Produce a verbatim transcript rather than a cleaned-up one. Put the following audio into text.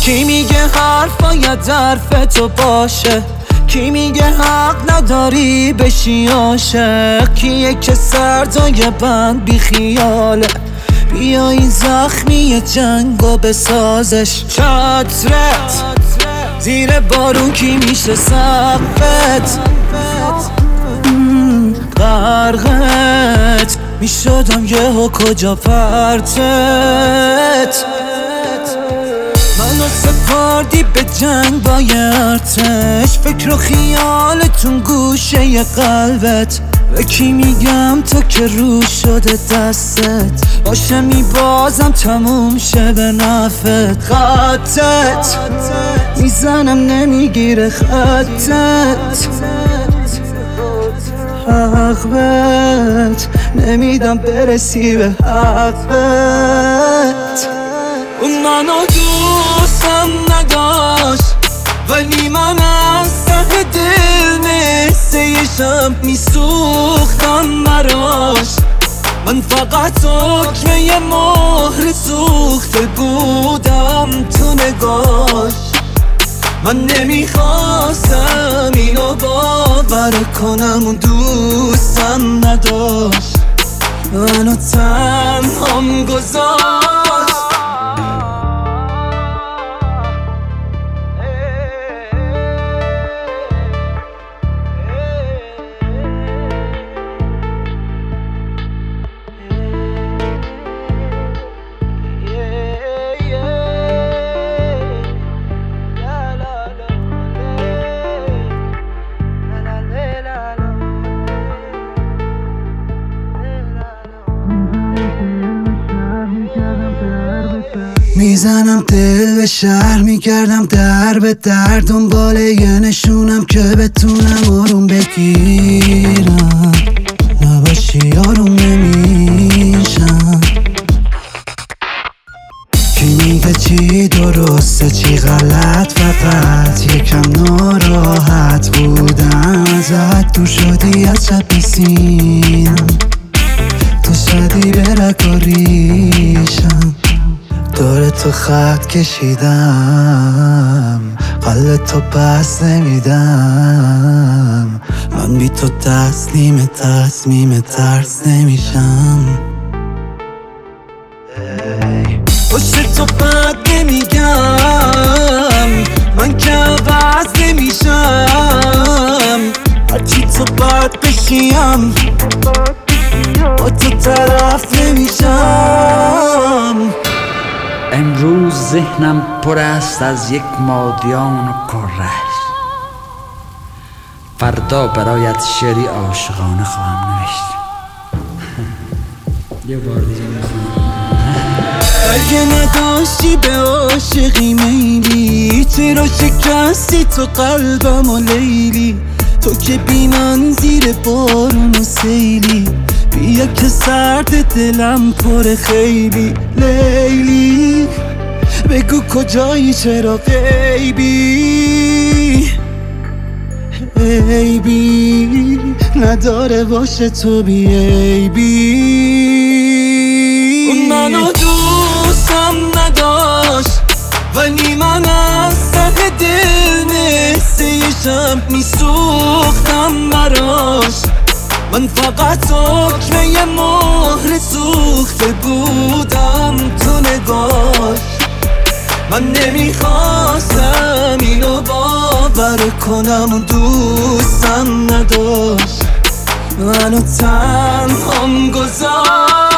کی میگه حرف باید حرف تو باشه؟ کی میگه حق نداری بشی عاشق؟ کیه که سردای بند بی خیاله؟ بیا این زخمی جنگو بسازش. چترت زیر بارون کی میشه سقفت؟ غرقت میشدم یهو کجا پرتت؟ منو سپردی به جنگ با ارتش، فکر و خیالتون گوشه قلبت. به کی میگم تو که رو شده دستت؟ باشه میبازم تموم شه به نفت. خطت میزنم نمیگیره خطت، حقت نمیدم برسی به حقت. اون منو دوستم نداشت ولی من از ته دل مثل یه شب میسوختم براش. من فقط حکم یه مهر سوخته بودم تو نگاش. من نمیخواستم اینو باور کنم اون دوستم نداشت، منو تنهام گذاشت. میزنم دل به شهر، میکردم در به در، دنبال یه نشونم که بتونم آروم بگیرم. نباشی آروم نمیشم. کی میگه چی درسته چی غلط؟ فقط یکم ناراحت بودم ازت. دور شدی از شب سینم، تو شدی به رگ و ریشم. دور تو خط کشیدم، قلب تو پس نمیدم. من بی تو تسلیم تصمیم ترس نمیشم. پشت تو بد نمیگم، من که عوض نمیشم. هرچی تو بد بشیم با تو طرف نمیشم. امروز ذهنم پر است از یک مادیان و کرش. فردا برایت شعری عاشقانه خواهم نوشت. یه بار دیگه میخونم. اگه نداشتی به عاشقی میلی، چرا شکستی تو قلبم و لیلی؟ تو که بی من زیر بارون و سیلی، بیا که سرد دلم پر خیلی. لیلی بگو کجایی چرا غیبی؟ عیبی نداره باشه تو بی عیبی. اون منو دوستم نداشت ولی من از ته دل مثل یه شب میسوختم براش. من فقط حکم یه مهر سوخته بودم تو نگاش. من نمیخواستم اینو باور کنم اون دوستم نداشت، منو تنهام گذاشت.